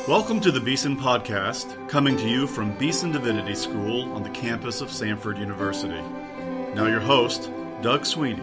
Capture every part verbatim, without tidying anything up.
Welcome to the Beeson Podcast, coming to you from Beeson Divinity School on the campus of Samford University. Now your host, Doug Sweeney.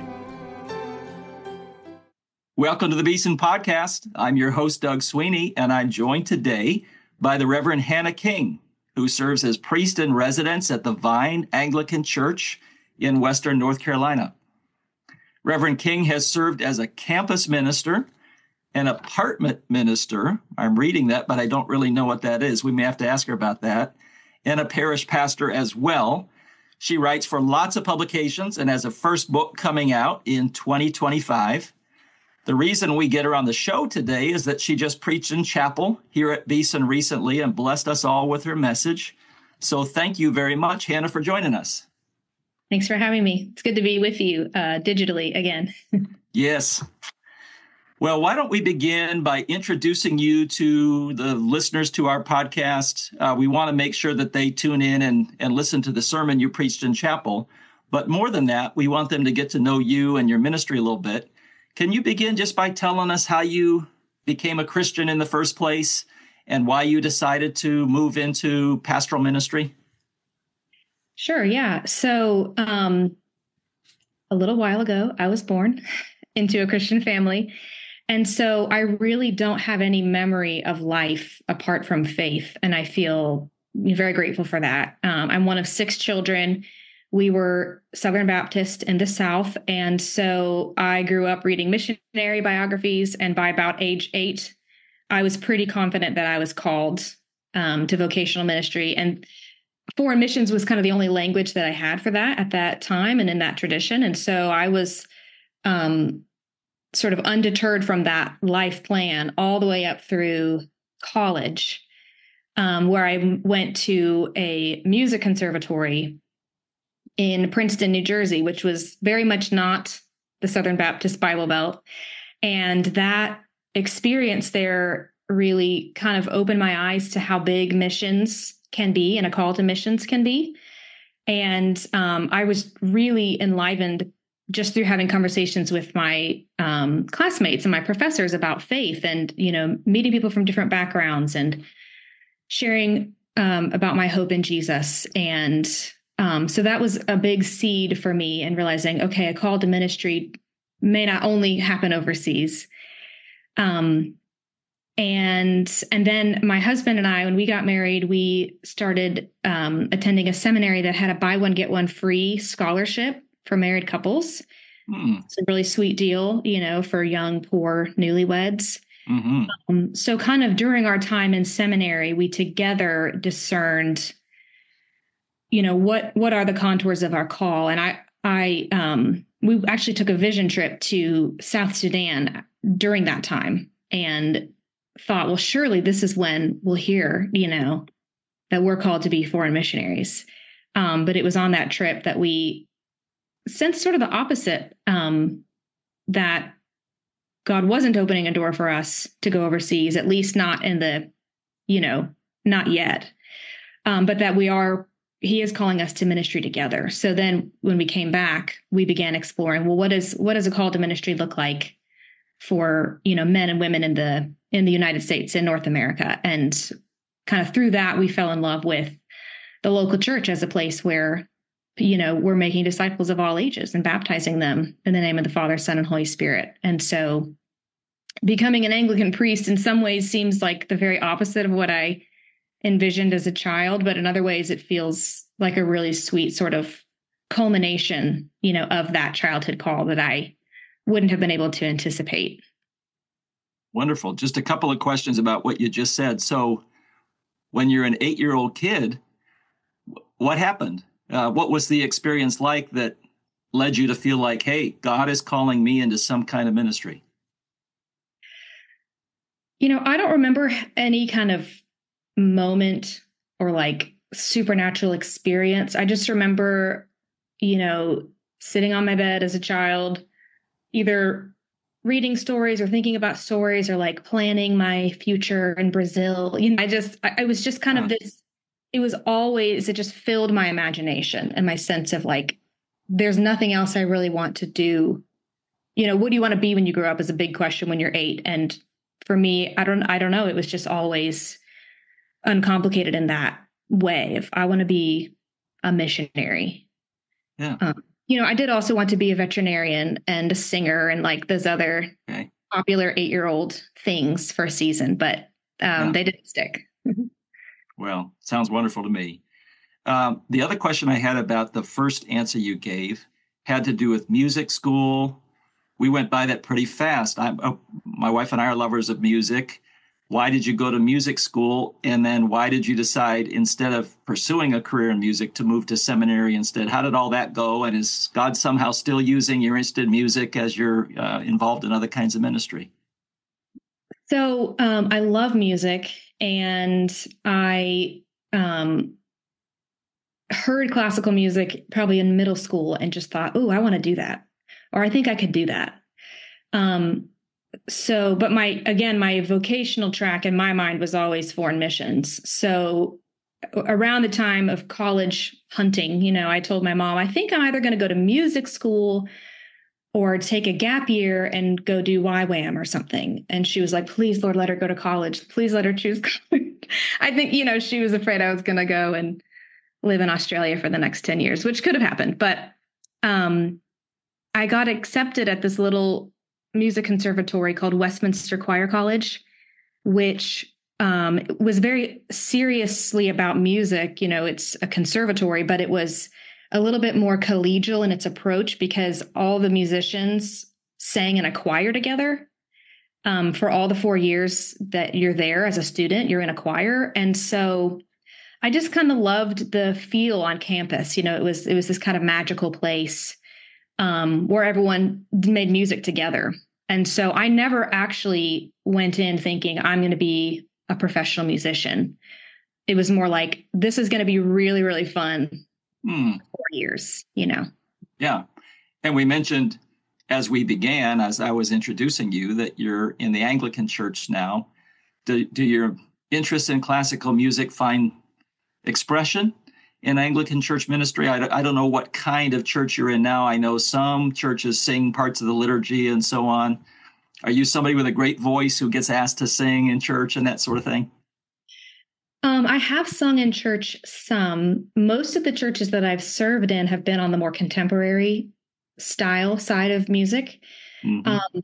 Welcome to the Beeson Podcast. I'm your host, Doug Sweeney, and I'm joined today by the Reverend Hannah King, who serves as priest in residence at the Vine Anglican Church in Western North Carolina. Reverend King has served as a campus minister, an apartment minister. I'm reading that, but I don't really know what that is. We may have to ask her about that. And a parish pastor as well. She writes for lots of publications and has a first book coming out in twenty twenty-five. The reason we get her on the show today is that she just preached in chapel here at Beeson recently and blessed us all with her message. So thank you very much, Hannah, for joining us. Thanks for having me. It's good to be with you uh, digitally again. Yes. Well, why don't we begin by introducing you to the listeners to our podcast? Uh, we want to make sure that they tune in and, and listen to the sermon you preached in chapel. But more than that, we want them to get to know you and your ministry a little bit. Can you begin just by telling us how you became a Christian in the first place and why you decided to move into pastoral ministry? Sure, yeah. So um, a little while ago, I was born into a Christian family. And so I really don't have any memory of life apart from faith. And I feel very grateful for that. Um, I'm one of six children. We were Southern Baptist in the South. And so I grew up reading missionary biographies. And by about age eight, I was pretty confident that I was called um, to vocational ministry. And foreign missions was kind of the only language that I had for that at that time and in that tradition. And so I was um, sort of undeterred from that life plan all the way up through college, um, where I went to a music conservatory in Princeton, New Jersey, which was very much not the Southern Baptist Bible Belt. And that experience there really kind of opened my eyes to how big missions can be and a call to missions can be. And um, I was really enlivened just through having conversations with my um, classmates and my professors about faith and, you know, meeting people from different backgrounds and sharing um, about my hope in Jesus. And um, so that was a big seed for me in realizing, okay, a call to ministry may not only happen overseas. Um, and, and then my husband and I, when we got married, we started um, attending a seminary that had a buy one, get one free scholarship for married couples. Mm. It's a really sweet deal, you know, for young, poor newlyweds. Mm-hmm. Um, so kind of during our time in seminary, we together discerned, you know, what, what are the contours of our call? And I, I, um, we actually took a vision trip to South Sudan during that time and thought, well, surely this is when we'll hear, you know, that we're called to be foreign missionaries. Um, but it was on that trip that we sensed sort of the opposite, um, that God wasn't opening a door for us to go overseas, at least not in the, you know, not yet, um, but that we are, he is calling us to ministry together. So then when we came back, we began exploring, well, what is, what does a call to ministry look like for, you know, men and women in the, in the United States, in North America? And kind of through that, we fell in love with the local church as a place where, you know, we're making disciples of all ages and baptizing them in the name of the Father, Son, and Holy Spirit. And so becoming an Anglican priest in some ways seems like the very opposite of what I envisioned as a child, but in other ways it feels like a really sweet sort of culmination, you know, of that childhood call that I wouldn't have been able to anticipate. Wonderful. Just a couple of questions about what you just said. So when you're an eight-year-old kid, what happened? Uh, what was the experience like that led you to feel like, hey, God is calling me into some kind of ministry? You know, I don't remember any kind of moment or like supernatural experience. I just remember, you know, sitting on my bed as a child, either reading stories or thinking about stories or like planning my future in Brazil. You know, I just, I, I was just kind huh. of this, it was always, it just filled my imagination and my sense of like, there's nothing else I really want to do. You know, what do you want to be when you grow up is a big question when you're eight. And for me, I don't, I don't know. It was just always uncomplicated in that way. If I want to be a missionary, yeah, um, you know, I did also want to be a veterinarian and a singer and like those other okay. popular eight-year-old things for a season, but um, Yeah. they didn't stick. Well, sounds wonderful to me. Um, the other question I had about the first answer you gave had to do with music school. We went by that pretty fast. I, uh, my wife and I are lovers of music. Why did you go to music school? And then why did you decide, instead of pursuing a career in music, to move to seminary instead? How did all that go? And is God somehow still using your interest in music as you're uh, involved in other kinds of ministry? So um, I love music, and I um, heard classical music probably in middle school and just thought, oh, I want to do that. Or I think I could do that. Um, so, but my, again, my vocational track in my mind was always foreign missions. So around the time of college hunting, you know, I told my mom, I think I'm either going to go to music school or take a gap year and go do Y WAM or something. And she was like, please, Lord, let her go to college. Please let her choose college. I think, you know, she was afraid I was going to go and live in Australia for the next ten years, which could have happened. But um, I got accepted at this little music conservatory called Westminster Choir College, which um, was very seriously about music. You know, it's a conservatory, but it was a little bit more collegial in its approach because all the musicians sang in a choir together. Um, for all the four years that you're there as a student, you're in a choir. And so I just kind of loved the feel on campus. You know, it was it was this kind of magical place um, where everyone made music together. And so I never actually went in thinking I'm going to be a professional musician. It was more like, this is going to be really, really fun. Hmm. Four years, you know. Yeah. And we mentioned as we began, as I was introducing you, that you're in the Anglican Church now. Do, do your interests in classical music find expression in Anglican church ministry? I, I don't know what kind of church you're in now. I know some churches sing parts of the liturgy and so on. Are you somebody with a great voice who gets asked to sing in church and that sort of thing? Um, I have sung in church some. Most of the churches that I've served in have been on the more contemporary style side of music. Mm-hmm. Um,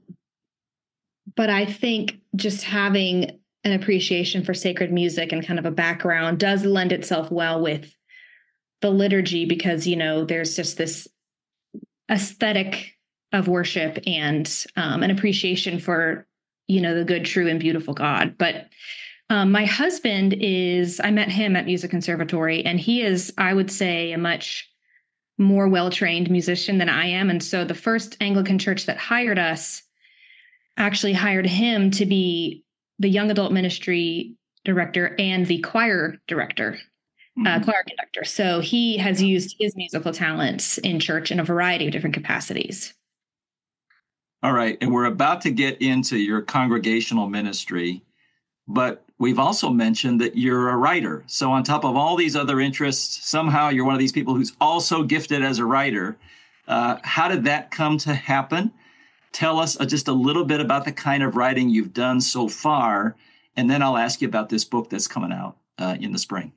but I think just having an appreciation for sacred music and kind of a background does lend itself well with the liturgy because, you know, there's just this aesthetic of worship and um, an appreciation for, you know, the good, true, and beautiful God. But um, my husband is, I met him at Music Conservatory, and he is, I would say, a much more well-trained musician than I am. And so the first Anglican church that hired us actually hired him to be the young adult ministry director and the choir director, mm-hmm. uh, choir conductor. So he has used his musical talents in church in a variety of different capacities. All right. And we're about to get into your congregational ministry, but we've also mentioned that you're a writer. So on top of all these other interests, somehow you're one of these people who's also gifted as a writer. Uh, how did that come to happen? Tell us uh, just a little bit about the kind of writing you've done so far, and then I'll ask you about this book that's coming out uh, in the spring.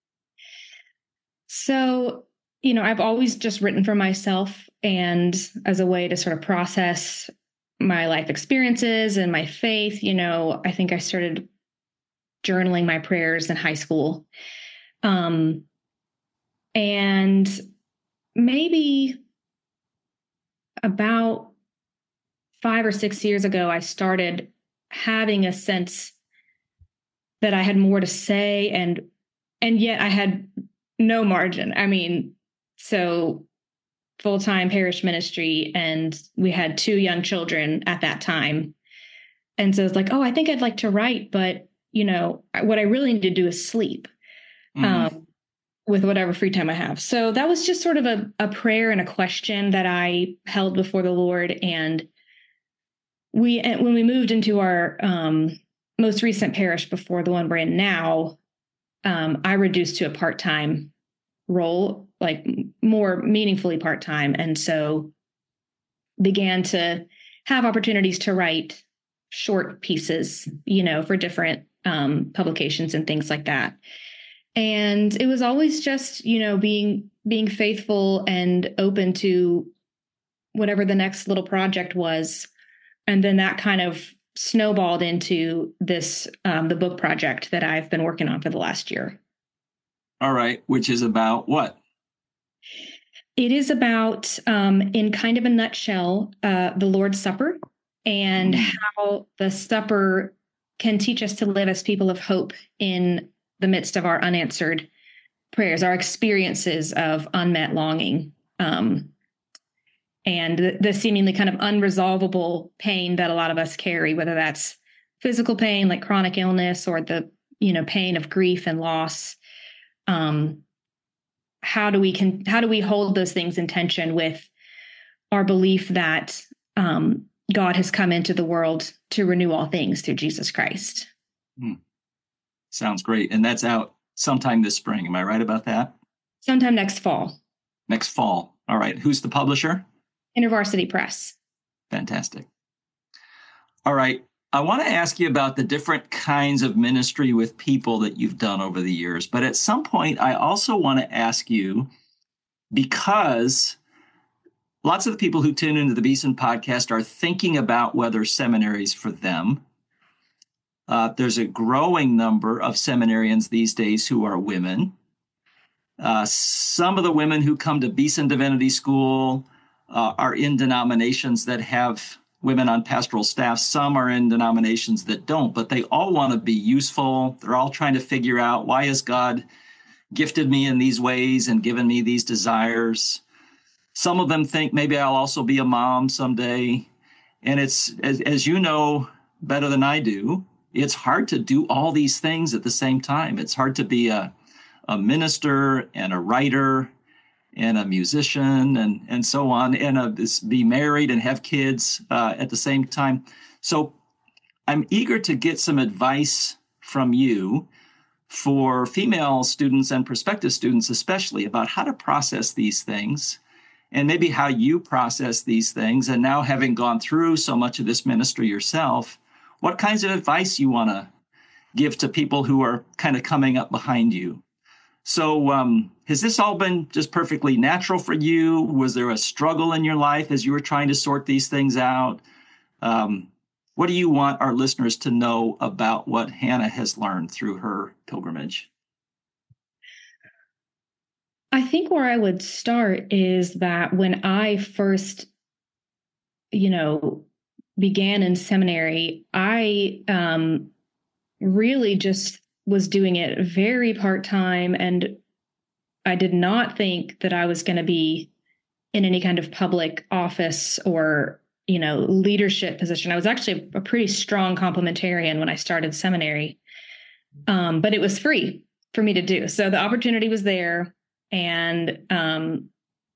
So, you know, I've always just written for myself and as a way to sort of process my life experiences and my faith. You know, I think I started journaling my prayers in high school. Um, and maybe about five or six years ago, I started having a sense that I had more to say, and and yet I had no margin. I mean, so full-time parish ministry, and we had two young children at that time. And so it's like, oh, I think I'd like to write, but, you know, what I really need to do is sleep mm-hmm. um, with whatever free time I have. So that was just sort of a, a prayer and a question that I held before the Lord. And we, when we moved into our um, most recent parish before the one we're in now, um, I reduced to a part-time role, like more meaningfully part-time. And so began to have opportunities to write short pieces, you know, for different um, publications and things like that. And it was always just, you know, being being faithful and open to whatever the next little project was. And then that kind of snowballed into this, um, the book project that I've been working on for the last year. All right. Which is about what? It is about, um, in kind of a nutshell, uh, the Lord's Supper and mm. how the supper can teach us to live as people of hope in the midst of our unanswered prayers, our experiences of unmet longing, um, and the, the seemingly kind of unresolvable pain that a lot of us carry, whether that's physical pain like chronic illness or the, you know, pain of grief and loss. Um, how do we can how do we hold those things in tension with our belief that um, God has come into the world to renew all things through Jesus Christ? Hmm. Sounds great. And that's out sometime this spring. Am I right about that? Sometime next fall. Next fall. All right. Who's the publisher? InterVarsity Press. Fantastic. All right. I want to ask you about the different kinds of ministry with people that you've done over the years. But at some point, I also want to ask you, because lots of the people who tune into the Beeson podcast are thinking about whether seminaries for them. Uh, there's a growing number of seminarians these days who are women. Uh, some of the women who come to Beeson Divinity School uh, are in denominations that have women on pastoral staff. Some are in denominations that don't, but they all want to be useful. They're all trying to figure out, why has God gifted me in these ways and given me these desires? Some of them think maybe I'll also be a mom someday. And it's, as, as you know better than I do, it's hard to do all these things at the same time. It's hard to be a, a minister and a writer and a musician and, and so on, and a, be married and have kids uh, at the same time. So I'm eager to get some advice from you for female students and prospective students, especially, about how to process these things and maybe how you process these things. And now, having gone through so much of this ministry yourself, what kinds of advice you want to give to people who are kind of coming up behind you. So um, has this all been just perfectly natural for you? Was there a struggle in your life as you were trying to sort these things out? Um, what do you want our listeners to know about what Hannah has learned through her pilgrimage? I think where I would start is that when I first, you know, began in seminary, I um, really just was doing it very part-time, and I did not think that I was going to be in any kind of public office or, you know, leadership position. I was actually a pretty strong complementarian when I started seminary, um, but it was free for me to do. So the opportunity was there, and um,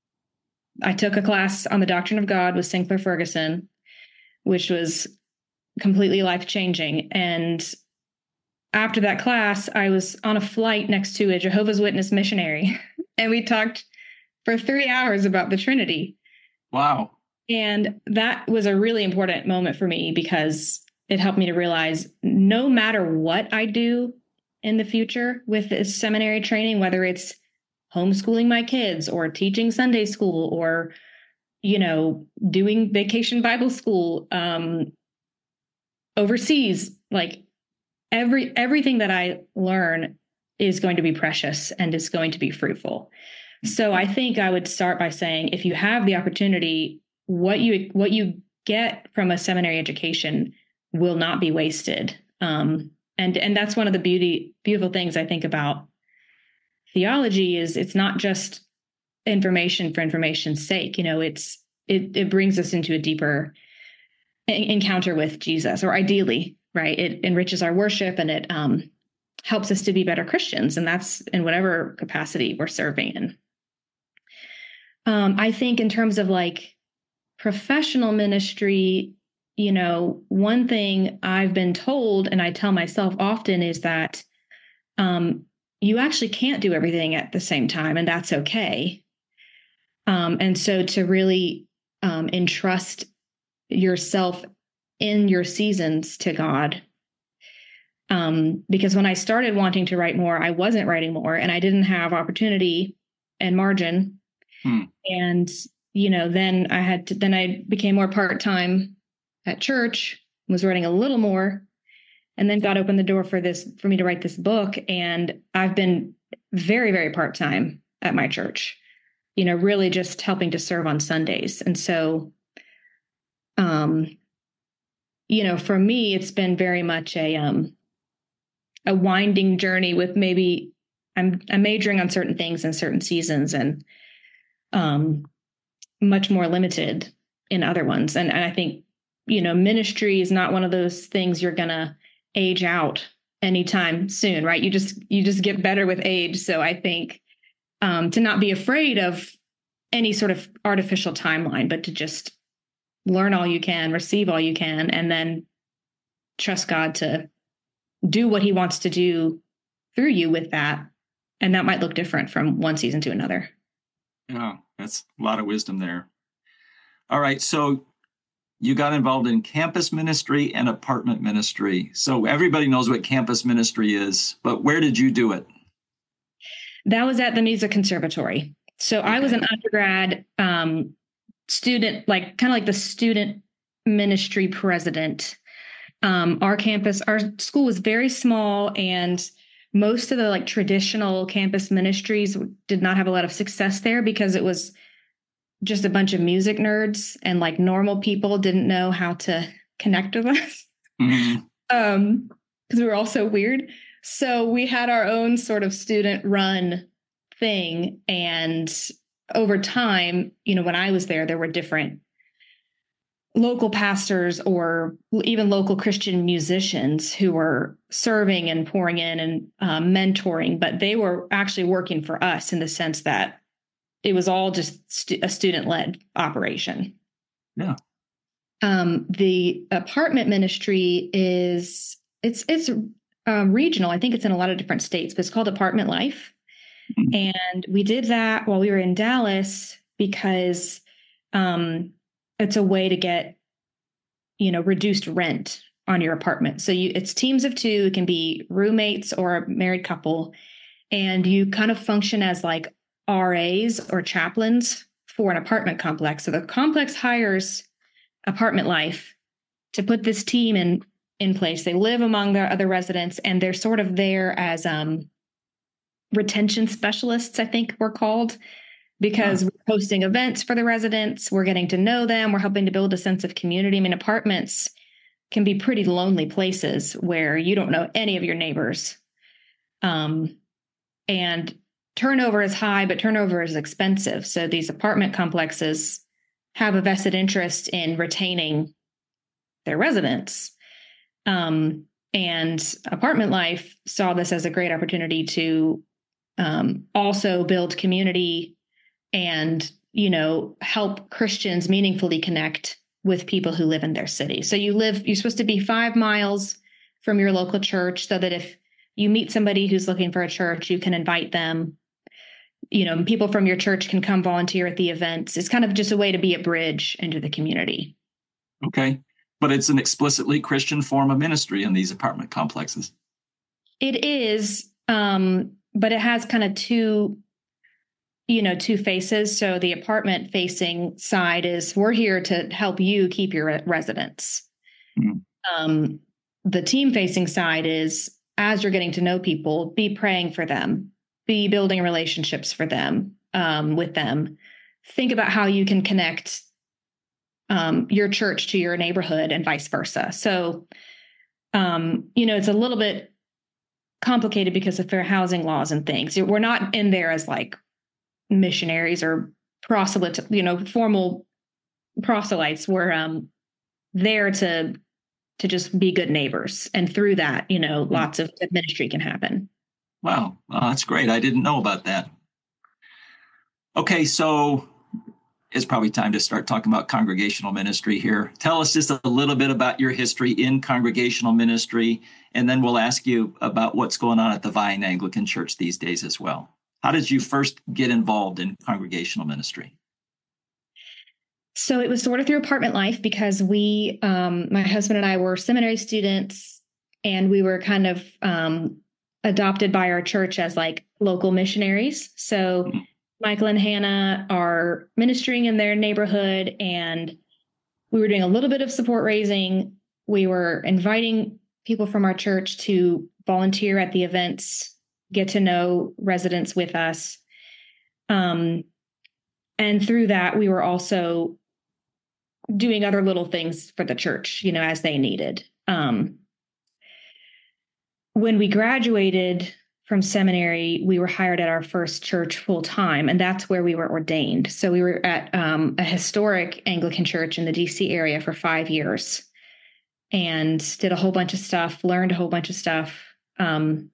I took a class on the Doctrine of God with Sinclair Ferguson, which was completely life-changing. And after that class, I was on a flight next to a Jehovah's Witness missionary, and we talked for three hours about the Trinity. Wow. And that was a really important moment for me, because it helped me to realize no matter what I do in the future with this seminary training, whether it's homeschooling my kids or teaching Sunday school or, you know, doing vacation Bible school um, overseas, like, Every everything that I learn is going to be precious and is going to be fruitful. So I think I would start by saying, if you have the opportunity, what you what you get from a seminary education will not be wasted. Um, and and that's one of the beauty beautiful things I think about theology is it's not just information for information's sake. You know, it's it it brings us into a deeper encounter with Jesus, or ideally. Right. It enriches our worship, and it um, helps us to be better Christians. And that's in whatever capacity we're serving in. Um, I think in terms of like professional ministry, you know, one thing I've been told, and I tell myself often, is that um, you actually can't do everything at the same time, and that's okay. Um, and so to really um, entrust yourself in your seasons to God, Um, because when I started wanting to write more, I wasn't writing more and I didn't have opportunity and margin. Hmm. And, you know, then I had to, then I became more part-time at church, was writing a little more, and then God opened the door for this, for me to write this book. And I've been very, very part-time at my church, you know, really just helping to serve on Sundays. And so, um, you know, for me, it's been very much a, um, a winding journey with maybe I'm, I'm majoring on certain things in certain seasons and, um, much more limited in other ones. And, and I think, you know, ministry is not one of those things you're going to age out anytime soon, right? You just, you just get better with age. So I think, um, to not be afraid of any sort of artificial timeline, but to just learn all you can, receive all you can, and then trust God to do what he wants to do through you with that. And that might look different from one season to another. Yeah, that's a lot of wisdom there. All right. So you got involved in campus ministry and apartment ministry. So everybody knows what campus ministry is, but where did you do it? That was at the Music Conservatory. So okay. I was an undergrad um, student, like kind of like the student ministry president. Um, our campus, our school was very small, and most of the like traditional campus ministries did not have a lot of success there because it was just a bunch of music nerds, and like normal people didn't know how to connect with us. Mm-hmm. Um, because we were all so weird. So we had our own sort of student run thing. And over time, you know, when I was there, there were different local pastors or even local Christian musicians who were serving and pouring in and um, mentoring, but they were actually working for us in the sense that it was all just stu- a student-led operation. Yeah. Um, the apartment ministry is, it's, it's um, regional. I think it's in a lot of different states, but it's called Apartment Life. Mm-hmm. And we did that while we were in Dallas because um, it's a way to get, you know, reduced rent on your apartment. So you, it's teams of two. It can be roommates or a married couple. And you kind of function as like R As or chaplains for an apartment complex. So the complex hires Apartment Life to put this team in, in place. They live among their other residents, and they're sort of there as um, retention specialists, I think we're called, because we're hosting events for the residents. We're getting to know them. We're helping to build a sense of community. I mean, apartments can be pretty lonely places where you don't know any of your neighbors. Um, and turnover is high, but turnover is expensive. So these apartment complexes have a vested interest in retaining their residents. Um, and Apartment Life saw this as a great opportunity to um, also build community and, you know, help Christians meaningfully connect with people who live in their city. So you live, you're supposed to be five miles from your local church so that if you meet somebody who's looking for a church, you can invite them. You know, people from your church can come volunteer at the events. It's kind of just a way to be a bridge into the community. Okay. But it's an explicitly Christian form of ministry in these apartment complexes. It is, um, but it has kind of two, you know, two faces. So the apartment facing side is we're here to help you keep your residents. Mm-hmm. Um, the team facing side is as you're getting to know people, be praying for them, be building relationships for them, um, with them. Think about how you can connect um, your church to your neighborhood and vice versa. So, um, you know, it's a little bit complicated because of fair housing laws and things. We're not in there as like missionaries or proselyte, you know, formal proselytes. We're um, there to to just be good neighbors. And through that, you know, lots of ministry can happen. Wow. Oh, that's great. I didn't know about that. Okay, so it's probably time to start talking about congregational ministry here. Tell us just a little bit about your history in congregational ministry, and then we'll ask you about what's going on at the Vine Anglican Church these days as well. How did you first get involved in congregational ministry? So it was sort of through Apartment Life because we, um, my husband and I were seminary students and we were kind of um, adopted by our church as like local missionaries. So Michael and Hannah are ministering in their neighborhood, and we were doing a little bit of support raising. We were inviting people from our church to volunteer at the events, get to know residents with us. Um, and through that, we were also doing other little things for the church, you know, as they needed. Um, when we graduated from seminary, we were hired at our first church full time, and that's where we were ordained. So we were at um, a historic Anglican church in the D C area for five years and did a whole bunch of stuff, learned a whole bunch of stuff, um,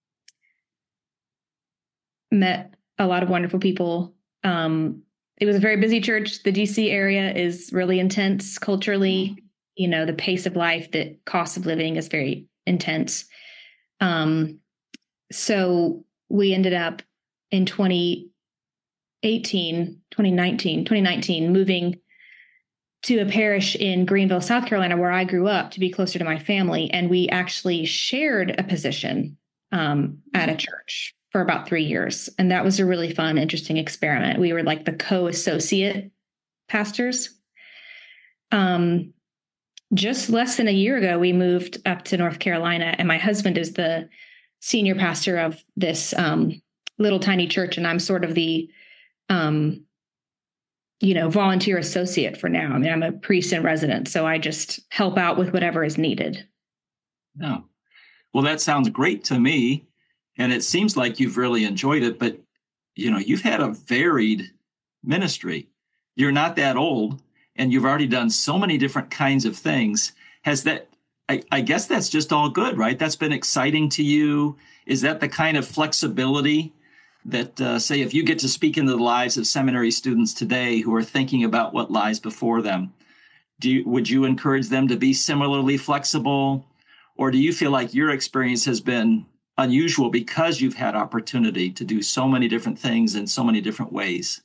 met a lot of wonderful people. Um, it was a very busy church. The D C area is really intense culturally. You know, the pace of life, the cost of living is very intense. Um, so we ended up in twenty eighteen, twenty nineteen, twenty nineteen, moving to a parish in Greenville, South Carolina, where I grew up, to be closer to my family. And we actually shared a position um, at a church for about three years. And that was a really fun, interesting experiment. We were like the co-associate pastors. Um, just less than a year ago, we moved up to North Carolina, and my husband is the senior pastor of this um, little tiny church. And I'm sort of the, um, you know, volunteer associate for now. I mean, I'm a priest in residence, so I just help out with whatever is needed. Oh, well, that sounds great to me. And it seems like you've really enjoyed it, but, you know, you've had a varied ministry. You're not that old, and you've already done so many different kinds of things. Has that, I, I guess that's just all good, right? That's been exciting to you. Is that the kind of flexibility that, uh, say, if you get to speak into the lives of seminary students today who are thinking about what lies before them, do you, would you encourage them to be similarly flexible? Or do you feel like your experience has been unusual because you've had opportunity to do so many different things in so many different ways?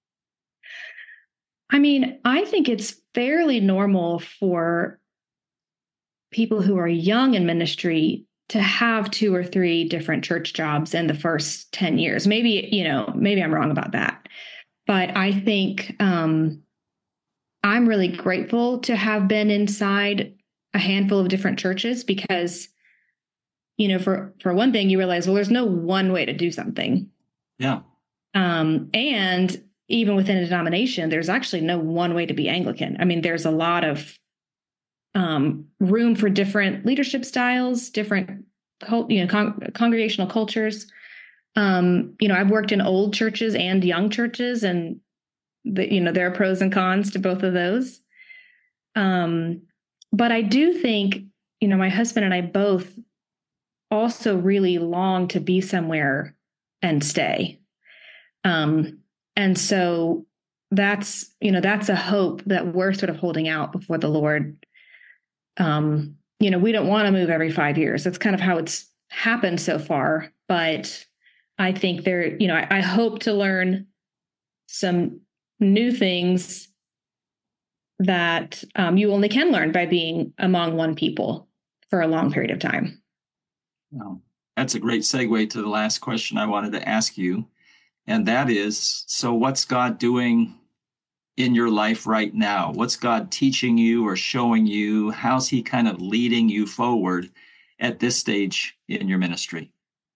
I mean, I think it's fairly normal for people who are young in ministry to have two or three different church jobs in the first ten years. Maybe, you know, maybe I'm wrong about that. But I think um, I'm really grateful to have been inside a handful of different churches because, you know, for, for one thing, you realize, well, there's no one way to do something. Yeah. Um, and even within a denomination, there's actually no one way to be Anglican. I mean, there's a lot of um, room for different leadership styles, different, you know, con- congregational cultures. Um, you know, I've worked in old churches and young churches, and the, you know, there are pros and cons to both of those. Um, but I do think, you know, my husband and I both also really long to be somewhere and stay. Um, and so that's, you know, that's a hope that we're sort of holding out before the Lord. Um, you know, we don't want to move every five years. That's kind of how it's happened so far. But I think there, you know, I, I hope to learn some new things that um, you only can learn by being among one people for a long period of time. Well, that's a great segue to the last question I wanted to ask you. And that is, so what's God doing in your life right now? What's God teaching you or showing you? How's he kind of leading you forward at this stage in your ministry?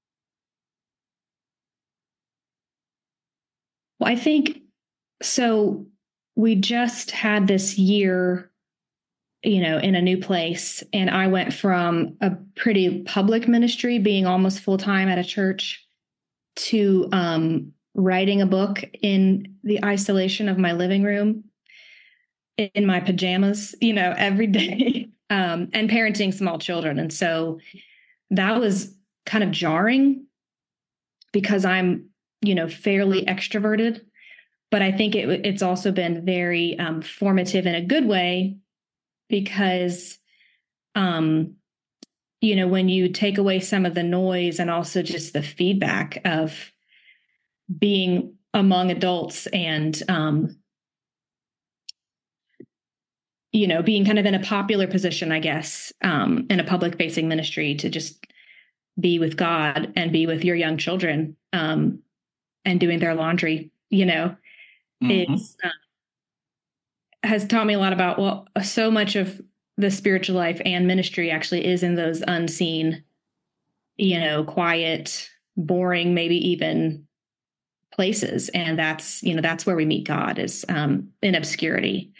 Well, I think, so we just had this year, you know, in a new place. And I went from a pretty public ministry, being almost full-time at a church, to um, writing a book in the isolation of my living room, in my pajamas, you know, every day, um, and parenting small children. And so that was kind of jarring because I'm, you know, fairly extroverted, but I think it, it's also been very um, formative in a good way because, um, you know, when you take away some of the noise and also just the feedback of being among adults and, um, you know, being kind of in a popular position, I guess, um, in a public facing ministry, to just be with God and be with your young children, um, and doing their laundry, you know, mm-hmm. is, uh, has taught me a lot about, well, so much of the spiritual life and ministry actually is in those unseen, you know, quiet, boring, maybe even places. And that's, you know, that's where we meet God, is um, in obscurity.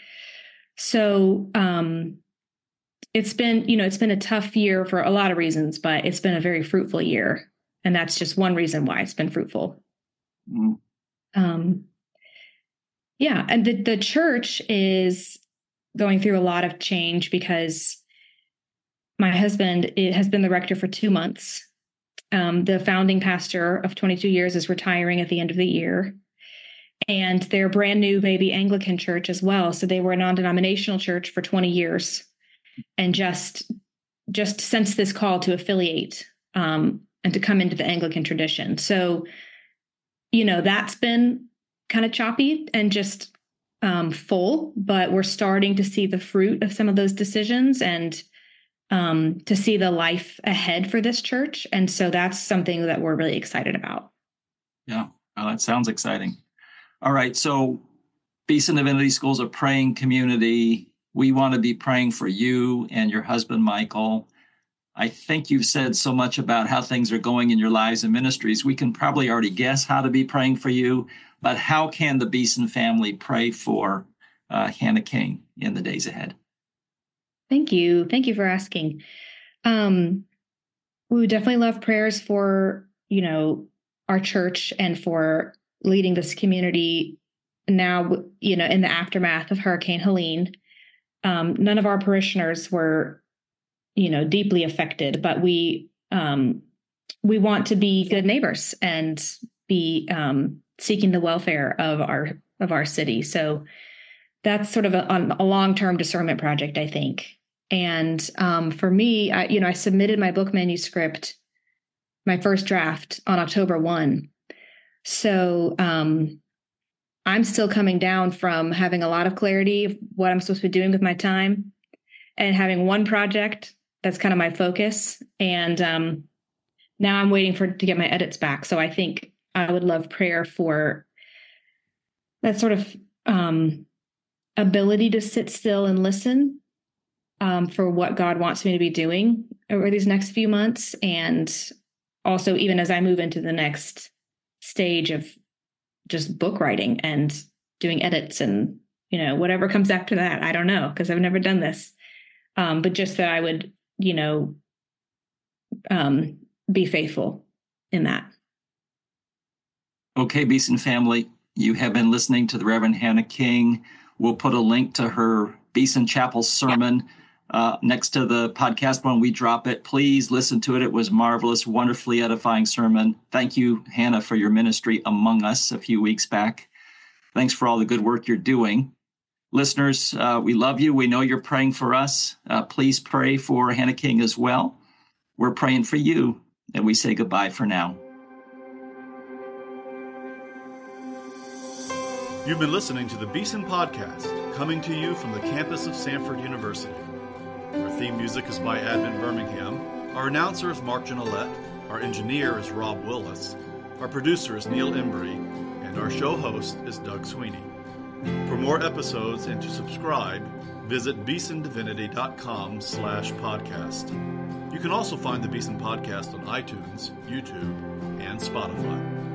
So um, it's been, you know, it's been a tough year for a lot of reasons, but it's been a very fruitful year. And that's just one reason why it's been fruitful. Mm. Um, yeah. And the, the church is going through a lot of change because my husband it has been the rector for two months. Um, the founding pastor of twenty-two years is retiring at the end of the year. And they're a brand new baby Anglican church as well. So they were a non-denominational church for twenty years and just, just sensed this call to affiliate um, and to come into the Anglican tradition. So, you know, that's been kind of choppy and just um, full, but we're starting to see the fruit of some of those decisions and um, to see the life ahead for this church. And so that's something that we're really excited about. Yeah, well, that sounds exciting. All right, so Beeson Divinity School is a praying community. We want to be praying for you and your husband, Michael. I think you've said so much about how things are going in your lives and ministries. We can probably already guess how to be praying for you, but how can the Beeson family pray for uh, Hannah King in the days ahead? Thank you. Thank you for asking. Um, we would definitely love prayers for, you know, our church and for leading this community now, you know, in the aftermath of Hurricane Helene. Um, none of our parishioners were, you know, deeply affected, but we um, we want to be good neighbors and be um, seeking the welfare of our of our city. So that's sort of a, a long-term discernment project, I think. And um, for me, I, you know, I submitted my book manuscript, my first draft, on October first. So um, I'm still coming down from having a lot of clarity of what I'm supposed to be doing with my time and having one project that's kind of my focus. And um, now I'm waiting for to get my edits back. So I think I would love prayer for that sort of um, ability to sit still and listen um, for what God wants me to be doing over these next few months. And also, even as I move into the next stage of just book writing and doing edits and, you know, whatever comes after that, I don't know, because I've never done this. Um, but just that I would, you know, um, be faithful in that. Okay, Beeson family, you have been listening to the Reverend Hannah King. We'll put a link to her Beeson Chapel sermon uh, next to the podcast when we drop it. Please listen to it. It was marvelous, wonderfully edifying sermon. Thank you, Hannah, for your ministry among us a few weeks back. Thanks for all the good work you're doing. Listeners, uh, we love you. We know you're praying for us. Uh, please pray for Hannah King as well. We're praying for you, and we say goodbye for now. You've been listening to the Beeson Podcast, coming to you from the campus of Samford University. Our theme music is by Advent Birmingham. Our announcer is Mark Janolette. Our engineer is Rob Willis. Our producer is Neil Embry. And our show host is Doug Sweeney. For more episodes and to subscribe, visit beesondivinity.com slash podcast. You can also find the Beeson Podcast on iTunes, YouTube, and Spotify.